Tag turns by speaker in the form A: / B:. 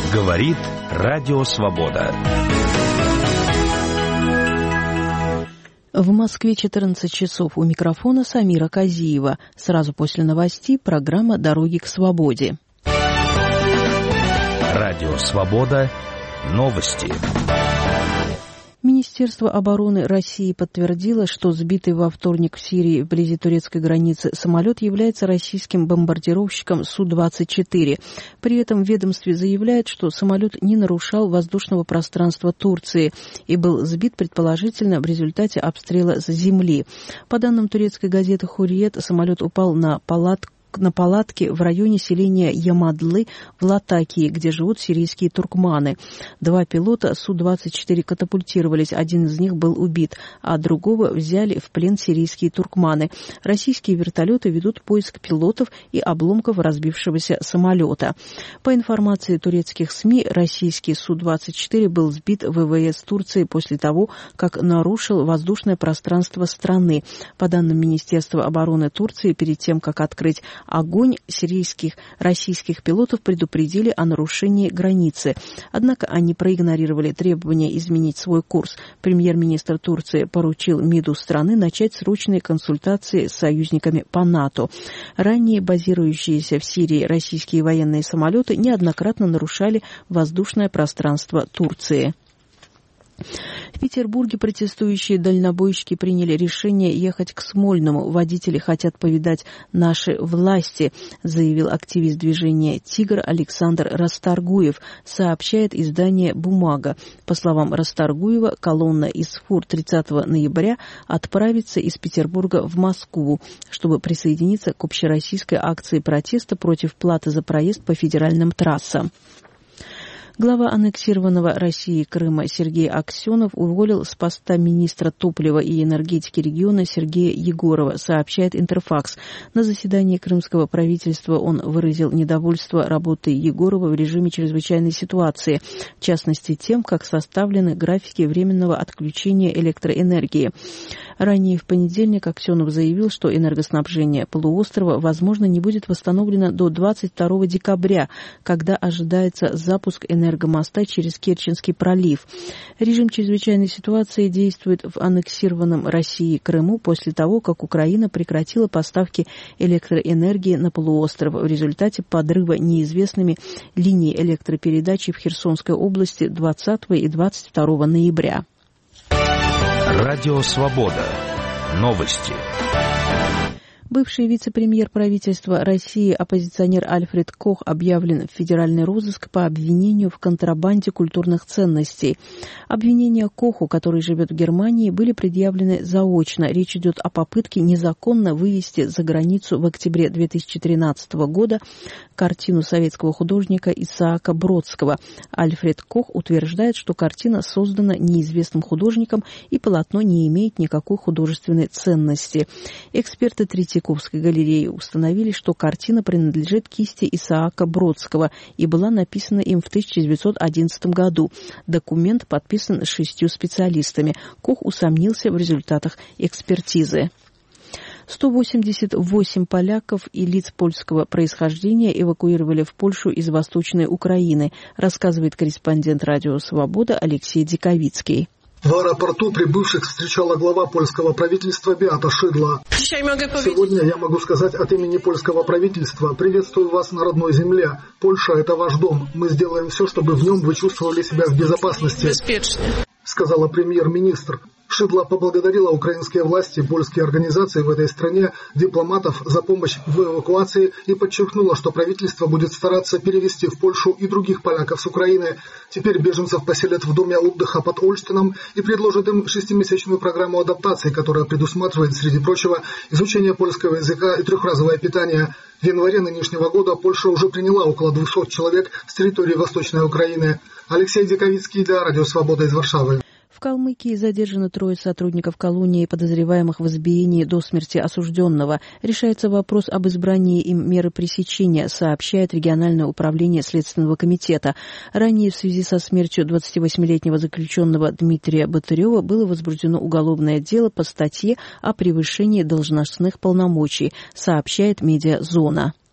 A: Говорит Радио Свобода.
B: В Москве 14 часов. У микрофона Самира Казиева. Сразу после новостей программа «Дороги к свободе».
A: Радио Свобода. Новости.
B: Министерство обороны России подтвердило, что сбитый во вторник в Сирии вблизи турецкой границы самолет является российским бомбардировщиком Су-24. При этом в ведомстве заявляют, что самолет не нарушал воздушного пространства Турции и был сбит предположительно в результате обстрела с земли. По данным турецкой газеты «Хурриет», самолет упал на палатке в районе селения Ямадлы в Латакии, где живут сирийские туркманы. 2 пилота Су-24 катапультировались, один из них был убит, а другого взяли в плен сирийские туркманы. Российские вертолеты ведут поиск пилотов и обломков разбившегося самолета. По информации турецких СМИ, российский Су-24 был сбит ВВС Турции после того, как нарушил воздушное пространство страны. По данным Министерства обороны Турции, перед тем, как открыть огонь, российских пилотов предупредили о нарушении границы. Однако они проигнорировали требования изменить свой курс. Премьер-министр Турции поручил МИДу страны начать срочные консультации с союзниками по НАТО. Ранее базирующиеся в Сирии российские военные самолеты неоднократно нарушали воздушное пространство Турции. В Петербурге протестующие дальнобойщики приняли решение ехать к Смольному. Водители хотят повидать наши власти, заявил активист движения «Тигр» Александр Расторгуев, сообщает издание «Бумага». По словам Расторгуева, колонна из фур 30 ноября отправится из Петербурга в Москву, чтобы присоединиться к общероссийской акции протеста против платы за проезд по федеральным трассам. Глава аннексированного Россией Крыма Сергей Аксенов уволил с поста министра топлива и энергетики региона Сергея Егорова, сообщает Интерфакс. На заседании крымского правительства он выразил недовольство работой Егорова в режиме чрезвычайной ситуации, в частности тем, как составлены графики временного отключения электроэнергии. Ранее в понедельник Аксенов заявил, что энергоснабжение полуострова, возможно, не будет восстановлено до 22 декабря, когда ожидается запуск энергомоста через Керченский пролив. Режим чрезвычайной ситуации действует в аннексированном Россией Крыму после того, как Украина прекратила поставки электроэнергии на полуостров в результате подрыва неизвестными линий электропередачи в Херсонской области 20 и 22 ноября.
A: Радио Свобода. Новости.
B: Бывший вице-премьер правительства России оппозиционер Альфред Кох объявлен в федеральный розыск по обвинению в контрабанде культурных ценностей. Обвинения Коху, который живет в Германии, были предъявлены заочно. Речь идет о попытке незаконно вывести за границу в октябре 2013 года картину советского художника Исаака Бродского. Альфред Кох утверждает, что картина создана неизвестным художником и полотно не имеет никакой художественной ценности. Эксперты Третьяковской галереи установили, что картина принадлежит кисти Исаака Бродского и была написана им в 1911 году. Документ подписан 6 специалистами. Кох усомнился в результатах экспертизы. 188 поляков и лиц польского происхождения эвакуировали в Польшу из Восточной Украины, рассказывает корреспондент «Радио Свобода» Алексей Диковицкий.
C: В аэропорту прибывших встречала глава польского правительства Беата Шидла. Сегодня я могу сказать от имени польского правительства: приветствую вас на родной земле. Польша – это ваш дом. Мы сделаем все, чтобы в нем вы чувствовали себя в безопасности, сказала премьер-министр. Шидла поблагодарила украинские власти, польские организации в этой стране, дипломатов за помощь в эвакуации и подчеркнула, что правительство будет стараться перевести в Польшу и других поляков с Украины. Теперь беженцев поселят в доме отдыха под Ольштином и предложат им 6-месячную программу адаптации, которая предусматривает, среди прочего, изучение польского языка и трехразовое питание. В январе нынешнего года Польша уже приняла около 200 человек с территории Восточной Украины. Алексей Диковицкий для Радио Свобода из Варшавы.
B: В Калмыкии задержаны 3 сотрудников колонии, подозреваемых в избиении до смерти осужденного. Решается вопрос об избрании им меры пресечения, сообщает региональное управление Следственного комитета. Ранее в связи со смертью 28-летнего заключенного Дмитрия Батырева было возбуждено уголовное дело по статье о превышении должностных полномочий, сообщает «Медиазона».